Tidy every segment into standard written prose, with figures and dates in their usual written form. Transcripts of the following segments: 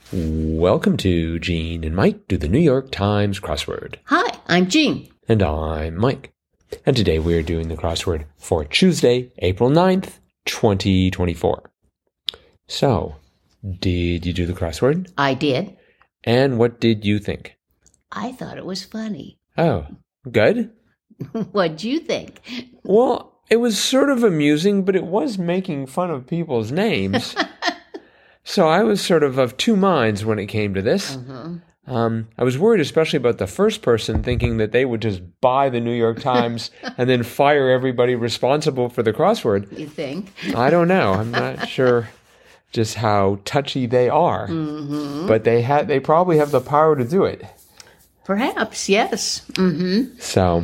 Welcome to Gene and Mike do the New York Times crossword. Hi, I'm Jean. And I'm Mike. And today we are doing the crossword for Tuesday, April 9th, 2024. So, did you do the crossword? I did. And what did you think? I thought it was funny. Oh, good? What'd you think? Well, it was sort of amusing, but it was making fun of people's names. So I was sort of two minds when it came to this. I was worried especially about the first person thinking that they would just buy the New York Times and then fire everybody responsible for the crossword. You think? I don't know. I'm not sure just how touchy they are. But they probably have the power to do it. Perhaps, yes. So,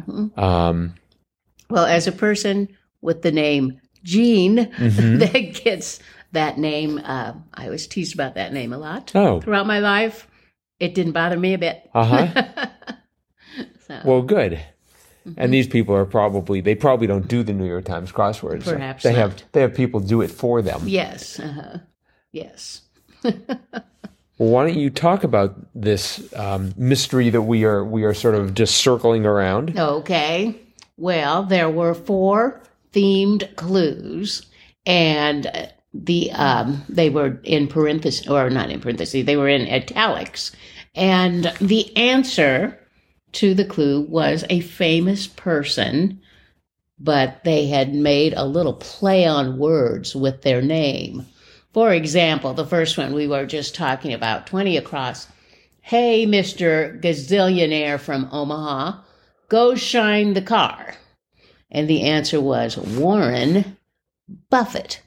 Well, as a person with the name Jean that gets that name, I was teased about that name a lot throughout my life. It didn't bother me a bit. So. Well, good. And these people are they probably don't do the New York Times crosswords. Perhaps they not. They have people do it for them. Yes. Yes. Well, why don't you talk about this mystery that we are sort of just circling around? Okay. Well, there were 4 themed clues, and they were in parentheses, or not in parentheses, they were in italics. And the answer to the clue was a famous person, but they had made a little play on words with their name. For example, the first one we were just talking about, 20 across. Hey, Mr. Gazillionaire from Omaha, go shine the car. And the answer was Warren Buffett.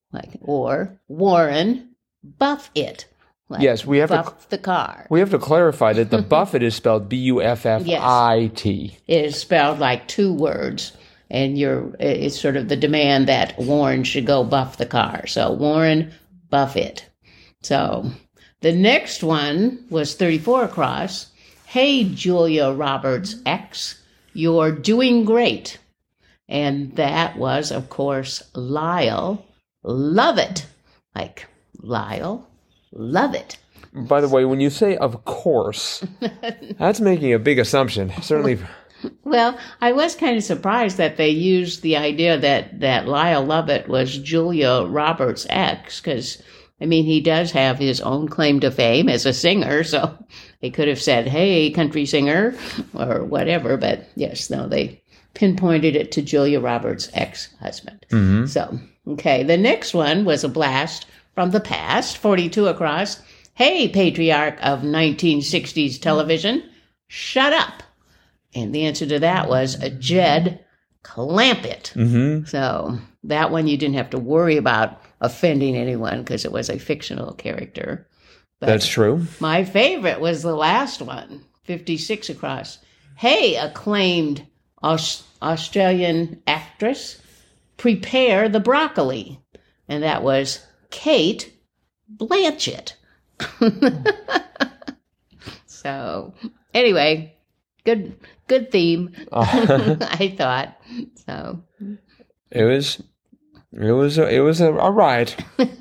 Or Warren Buff it. Yes, we have buff the car. We have to clarify that the Buffett is spelled Buffit. Yes. It is spelled like 2 words, and it's sort of the demand that Warren should go buff the car. So Warren Buffett. So the next one was 34 across. Hey, Julia Roberts X, you're doing great. And that was, of course, Lyle Lovett. Like Lyle Lovett. By the way, when you say of course, that's making a big assumption. Certainly. Well, I was kind of surprised that they used the idea that Lyle Lovett was Julia Roberts' ex, because, I mean, he does have his own claim to fame as a singer, so they could have said, hey, country singer, or whatever, but yes, no, they pinpointed it to Julia Roberts' ex-husband. So, okay, the next one was a blast from the past, 42 across. Hey, patriarch of 1960s television, shut up. And the answer to that was Jed Clampett. So that one you didn't have to worry about offending anyone because it was a fictional character. But that's true. My favorite was the last one, 56 across. Hey, acclaimed Australian actress, prepare the broccoli. And that was Kate Blanchett. So, anyway, good theme. I thought so. It was a ride.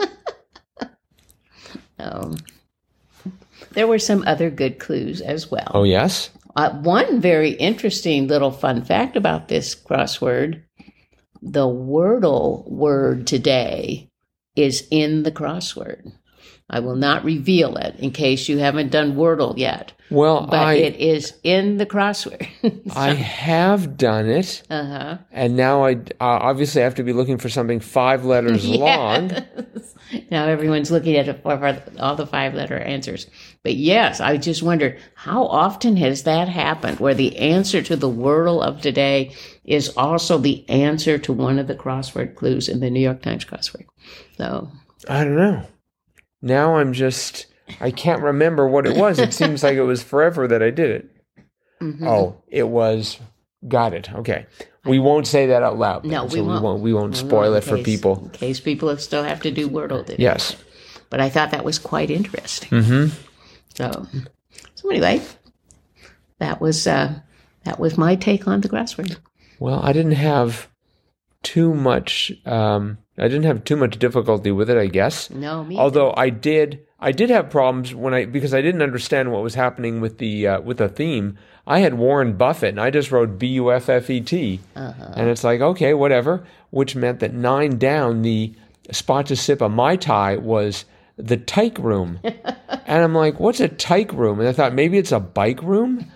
There were some other good clues as well. Oh yes. One very interesting little fun fact about this crossword: the Wordle word today is in the crossword. I will not reveal it in case you haven't done Wordle yet. Well, but it is in the crossword. I have done it. And now I obviously have to be looking for something 5 letters long. Now everyone's looking at it for all the 5-letter answers. But yes, I just wonder, how often has that happened where the answer to the Wordle of today is also the answer to one of the crossword clues in the New York Times crossword? So I don't know. Now I can't remember what it was. It seems like it was forever that I did it. Oh, it was, got it. Okay. We won't say that out loud. No, we won't. We won't spoil it for people. In case people still have to do Wordle today. Yes. But I thought that was quite interesting. So anyway, that was my take on the crossword. Well, I didn't have too much difficulty with it, I guess. No, me Although I did I did have problems because I didn't understand what was happening with the theme. I had Warren Buffett, and I just wrote Buffet, and it's like, okay, whatever. Which meant that 9 down, the spot to sip a Mai Tai was the tyke room, and I'm like, what's a tyke room? And I thought maybe it's a bike room.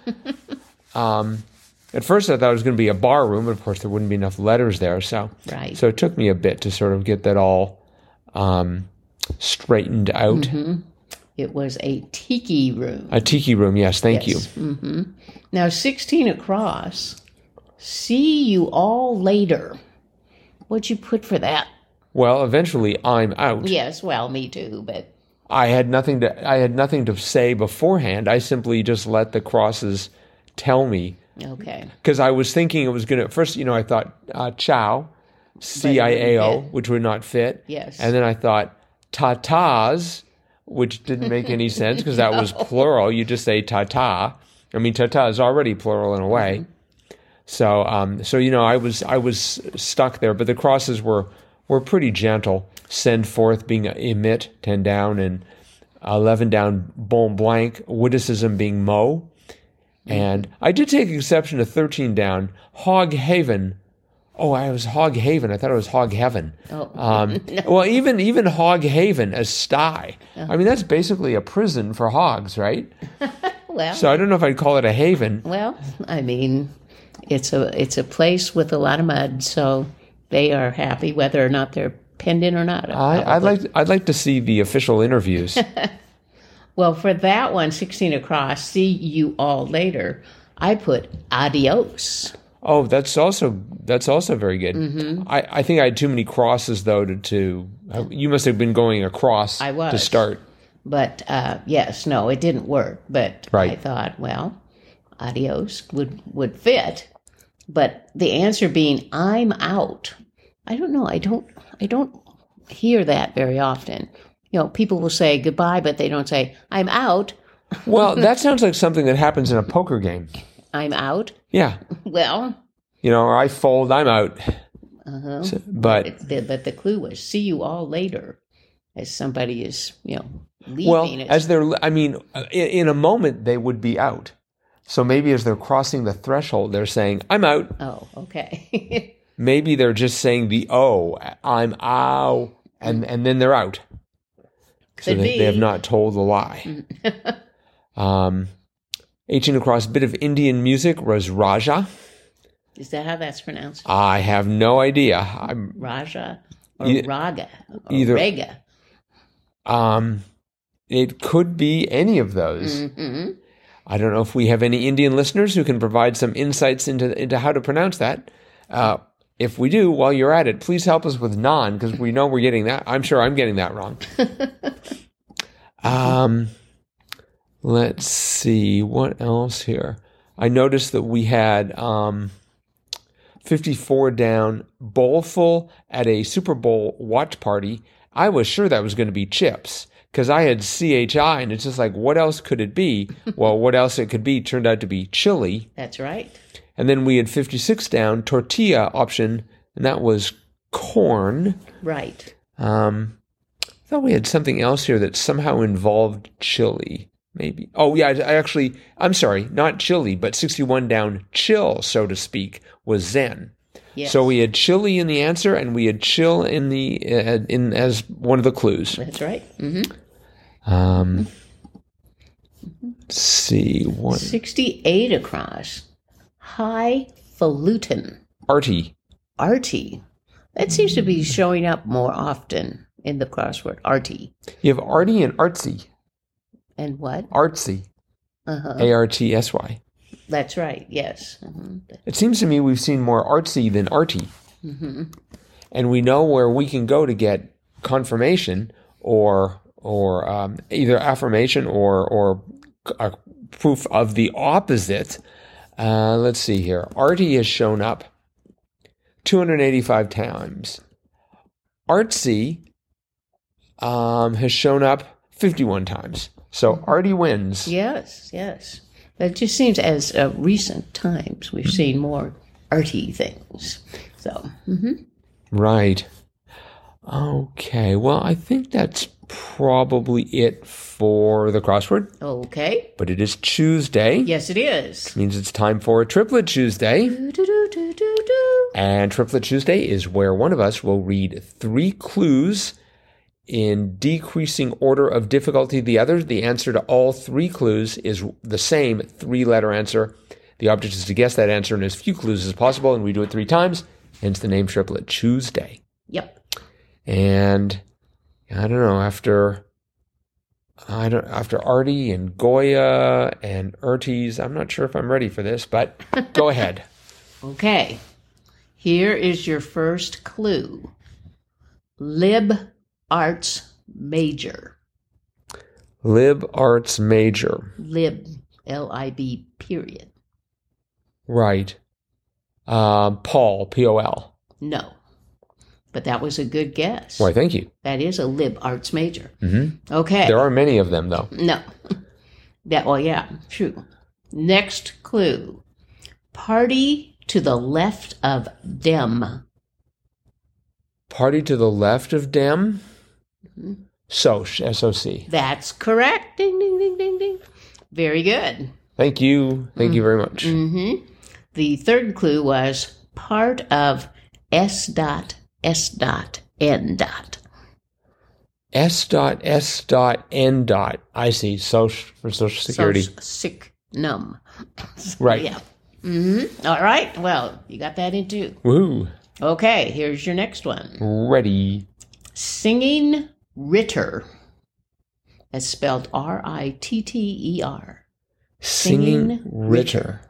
At first, I thought it was going to be a bar room, but of course, there wouldn't be enough letters there. So it took me a bit to sort of get that all straightened out. Mm-hmm. It was a tiki room. A tiki room, yes. Thank you. Mm-hmm. Now, 16 across. See you all later. What'd you put for that? Well, eventually, I'm out. Yes, well, me too, but I had nothing to say beforehand. I simply just let the crosses tell me. Okay. Because I was thinking it was going to, first, I thought ciao, CIAO, which would not fit. Yes. And then I thought tatas, which didn't make any sense because that was plural. You just say tata. I mean, tata is already plural in a way. So I was stuck there, but the crosses were pretty gentle. Send forth being emit, 10 down, and 11 down, bon blanc, witticism being mo. And I did take exception to 13 down, hog haven. Oh, I was hog haven. I thought it was hog heaven. No. Well, even hog haven as sty. I mean, that's basically a prison for hogs, right? Well, so I don't know if I'd call it a haven. Well, I mean, it's a place with a lot of mud, so they are happy whether or not they're penned in or not. I'd like to see the official interviews. Well, for that one, 16 across, see you all later, I put adios. Oh, that's also very good. Mm-hmm. I think I had too many crosses, though, to you must have been going across to start. But, yes, no, it didn't work. But right. I thought, well, adios would fit. But the answer being, I'm out. I don't know. I don't hear that very often. People will say goodbye, but they don't say, I'm out. Well, that sounds like something that happens in a poker game. I'm out? Yeah. Well. Or I fold, I'm out. Uh-huh. So, but the clue was, see you all later, as somebody is, leaving. Well, as they're, in a moment, they would be out. So maybe as they're crossing the threshold, they're saying, I'm out. Oh, okay. Maybe they're just saying the O, I'm out, and then they're out. So they have not told a lie. 18 across, bit of Indian music was Raja. Is that how that's pronounced? I have no idea. Raja or Raga or either, Rega? It could be any of those. Mm-hmm. I don't know if we have any Indian listeners who can provide some insights into how to pronounce that. If we do, while you're at it, please help us with non, because we know we're getting that. I'm sure I'm getting that wrong. Let's see. What else here? I noticed that we had 54 down, bowlful at a Super Bowl watch party. I was sure that was going to be chips, because I had CHI, and it's just like, what else could it be? Well, what else it could be turned out to be chili. That's right. And then we had 56 down, tortilla option, and that was corn. Right. I thought we had something else here that somehow involved chili, maybe. Oh, yeah, I'm sorry, not chili, but 61 down, chill, so to speak, was Zen. Yes. So we had chili in the answer, and we had chill in the as one of the clues. That's right. Mm-hmm. Let's see. 68 across. Highfalutin. Arty. That seems to be showing up more often in the crossword. Arty. You have arty and artsy. And what? Artsy. Uh-huh. ARTSY. That's right, yes. Mm-hmm. It seems to me we've seen more artsy than arty. Mm-hmm. And we know where we can go to get confirmation or either affirmation or proof of the opposite. Let's see here. Arty has shown up 285 times. Artsy has shown up 51 times. So Arty wins. Yes. It just seems as recent times we've seen more arty things. So, Right. Okay. Well, I think that's probably it for the crossword. Okay. But it is Tuesday. Yes, it is. Means it's time for a Triplet Tuesday. And Triplet Tuesday is where one of us will read 3 clues in decreasing order of difficulty. The answer to all 3 clues is the same 3-letter answer. The object is to guess that answer in as few clues as possible, and we do it 3 times, hence the name Triplet Tuesday. Yep. And I don't know, after Artie and Goya and Erties, I'm not sure if I'm ready for this, but go ahead. Okay. Here is your first clue. Lib arts major. Lib arts major. Lib, L-I-B, period. Right. Paul, P-O-L. No. But that was a good guess. Why, thank you. That is a lib arts major. Mm-hmm. Okay. There are many of them, though. No. Well, yeah, true. Next clue. Party to the left of Dem. Party to the left of Dem? Mm-hmm. Soc, S-O-C. That's correct. Ding, ding, ding, ding, ding. Very good. Thank you. Thank you very much. Mm-hmm. The third clue was part of S.N. S.S.N. I see. For Social Security. Num. Right. Yeah. Mm-hmm. All right. Well, you got that in too. Woo. Okay. Here's your next one. Ready. Singing Ritter. It's spelled R-I-T-T-E-R. Singing Ritter.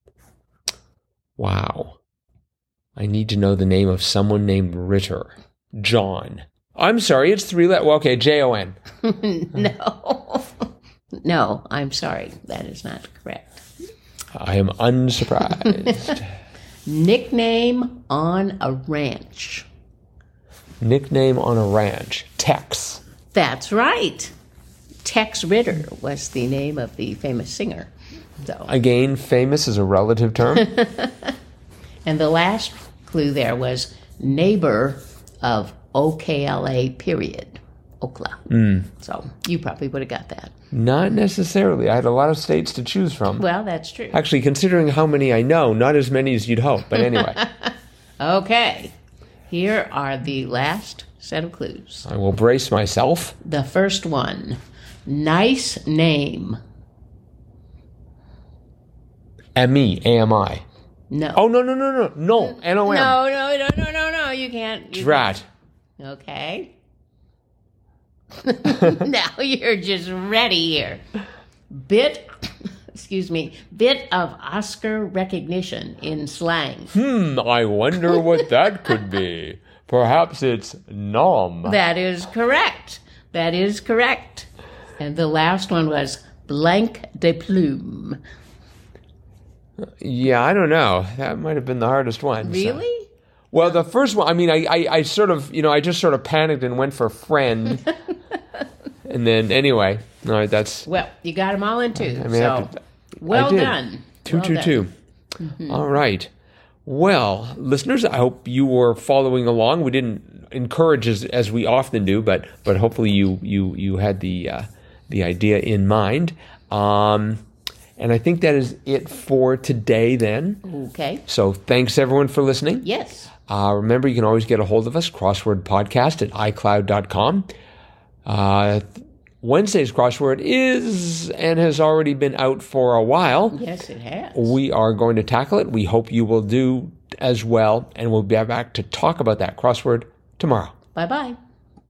Wow. I need to know the name of someone named Ritter. John. I'm sorry, it's 3 letters. Well, okay, J-O-N. No. No, I'm sorry. That is not correct. I am unsurprised. Nickname on a ranch. Nickname on a ranch. Tex. That's right. Tex Ritter was the name of the famous singer. So. Again, famous is a relative term. And the last clue there was neighbor of OKLA period. Okla. So you probably would have got that. Not necessarily. I had a lot of states to choose from. Well, that's true. Actually, considering how many I know, not as many as you'd hope. But anyway. Okay. Here are the last set of clues. I will brace myself. The first one. Nice name. M-E, A-M-I. No. Oh, no, N-O-M. No, you can't. Drat. Okay. Now you're just ready here. Bit of Oscar recognition in slang. I wonder what that could be. Perhaps it's nom. That is correct. And the last one was blanc de plume. Yeah, I don't know. That might have been the hardest one. Really? So. Well, the first one, I mean, I sort of, I just sort of panicked and went for friend. And then, anyway, all right, that's... Well, you got them all in 2. Well done. 2-2-2. Mm-hmm. All right. Well, listeners, I hope you were following along. We didn't encourage as we often do, but hopefully you had the idea in mind. And I think that is it for today then. Okay. So thanks everyone for listening. Yes. Remember, you can always get a hold of us, crosswordpodcast@icloud.com. Wednesday's crossword is and has already been out for a while. Yes, it has. We are going to tackle it. We hope you will do as well. And we'll be back to talk about that crossword tomorrow. Bye-bye.